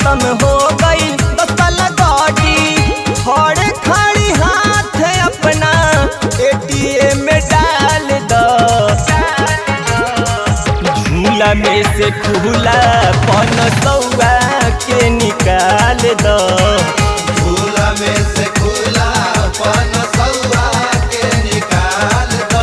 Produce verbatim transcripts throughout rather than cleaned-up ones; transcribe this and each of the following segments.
खत्म हो गई दसल गाड़ी खड़े खड़ी हाथ अपना एटीएम में डाल दो झूला में से खुला पन सौआ के निकाल दो झूला में से खुला पन सौआ के निकाल दो।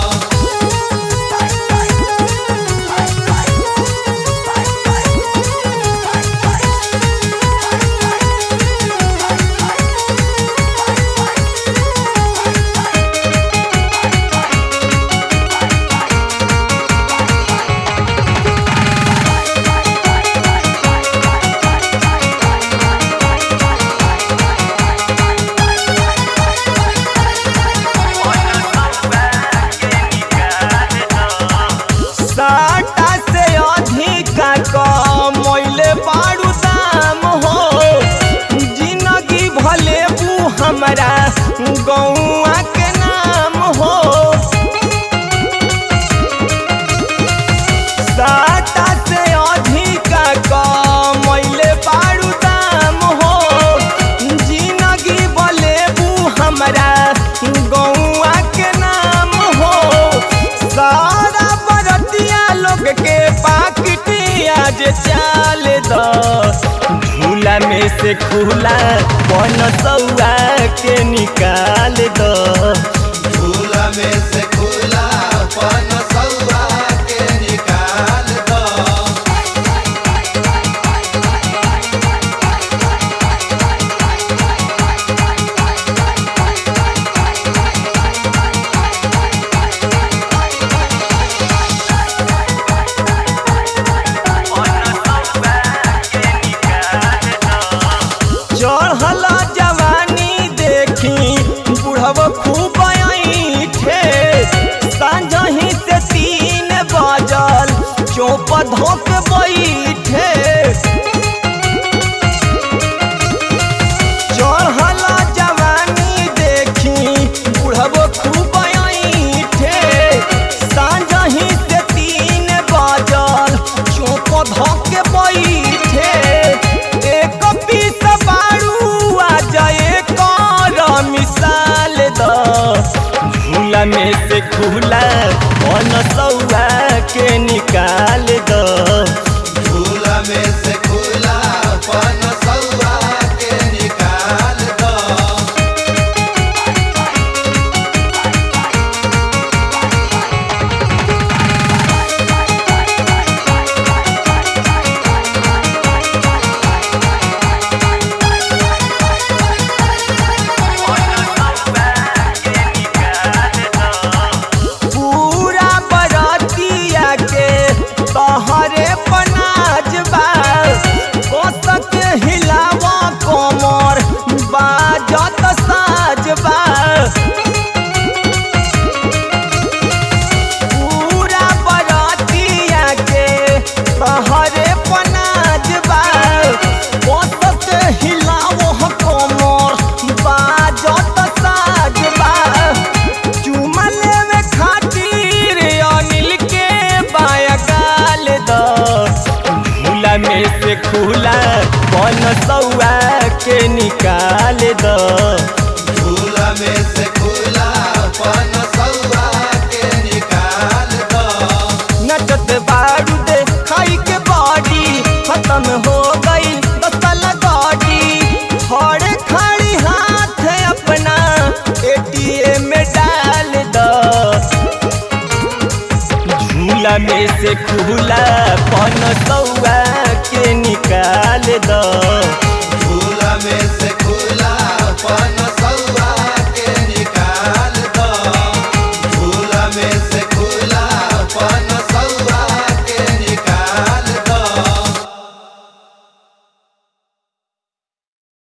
साटा से अधिका कमैले बारू दाम हो जिंदगी भले बू हमारा गौआ के नाम हो साटा से अधिका कमैले बारू दाम हो जिंदगी भले बू हमारा गौआ के नाम हो सारा बरतिया लोग के पाकिटिया जे चाल दो झूला में से खुला पन सौआ के निकाल दो झूला में से खुला पन सौआ के निकाल दो। चढ़ल जवानी देखी बुढ़ब खूब ऐठे सांझही से तीन बजल चौप धोक बैठे चढ़ल जवानी देखी बुढ़ब खूब ऐठे सांझही से तीन बजल चौप धोक बैठे एक पीस बारू आ जाए कर मिसाल दो झूला में से खुला पन सौआ के निकाल दो झूला में से खुला पन सौआ के निकाल दो। पूरा बरतिया के तहरे पनाज बा कोस के हिलावा कमर बाजत साज बा पूरा बरतिया के तहरे पनाज बा कोस के हिलावा कमर बाजत साज बा चुमा लेवे खातिर अनिल के बाया गाल दो झूला में से खुला पन सौआ के निकाल दो झूला में से खुला पन सौआ के निकाल दो। नचत बारू दे खाई के बॉडी खत्म हो गई दसल गाड़ी खड़े खड़ी हाथ अपना एटीएम में डाल दो झूला में से खुला